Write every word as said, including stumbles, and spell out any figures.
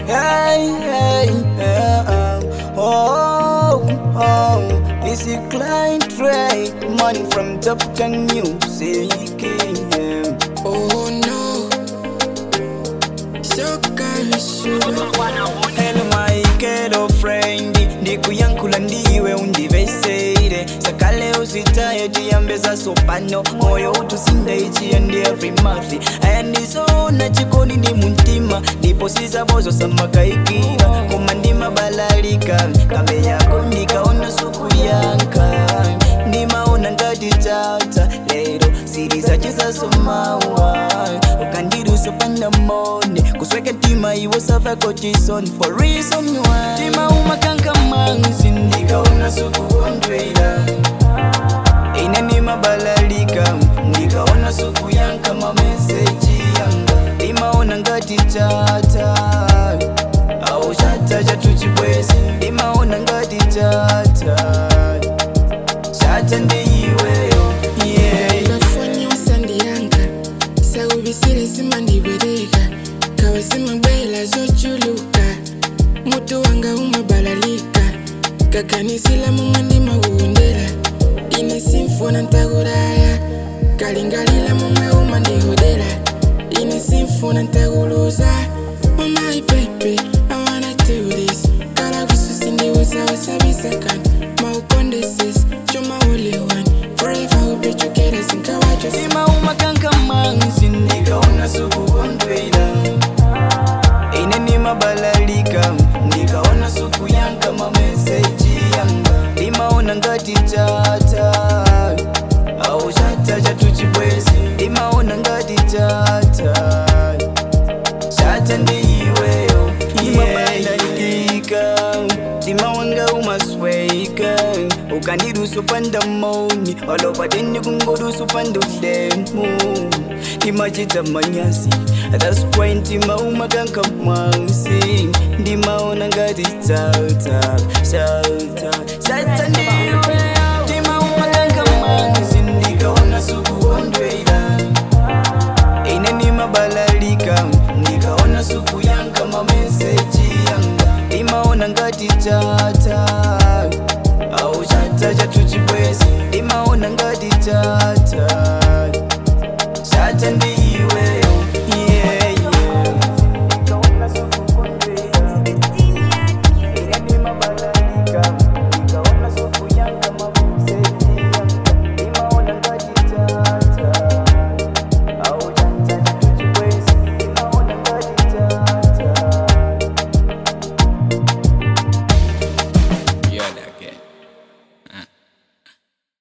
Hey, hey, hey, oh, oh, this is Client Ray, money from Top Gun Music. Yeah. Oh no, so hello my girlfriend, ndikuyankula ndiwe undiveseire sakale usitaye tiyambeza sopano moyo utusinde ichi and every month ayandisona chikoni ni muntima ndipo sizabozo samakaikira komandima balalika kambe yako nikaona suku yanka ndimaona ngati tata lero siri zacheza somawa ukandiruso panda mone kusweka tima iwo safa kotison for reason why tima umakanka manzi ndikaona suku ondwela ine nima balalika ndikaona suku yanka ma message yanga imaona ngati tata au chata chatuchibwezi imaona ngati tata chata ndiweyo yeah bafoni usandi yanga sawubisile zima ndibereka kawazima bwela zochuluka mutu wanga umabalalika kakanisila mumandi mawundela ine simfona ntaguraya kalingalila mumwe umandihodela ine simfona ntaguluza. Oh my baby, I wanna do this. Kala visusi ndiuza wasabisa kan maukondesis choma ule one forever we'll be together sinkawajo ima umakanka manzi ndikaona suku ondwela ine nima balalika ndikaona suku yanka ma message yanga imaona ngati tata au chata chatuchibwezi imaona ngati tata chata ndiweyo imabalalika tima wanga umasweika ukandiruso panda moni walopateni kungoruso panda ulemu timachita manyasi that's why ntima umakanka mwansi ndimaona ngati tata chata chata ndiweyo tima umakanka mwansi ndikaona suku ondwela ine nima balalika ndikaona suku yanka ma message yanga imaona ngati tata au chata chatuchibwezi imaona ngati tata chata ndiwe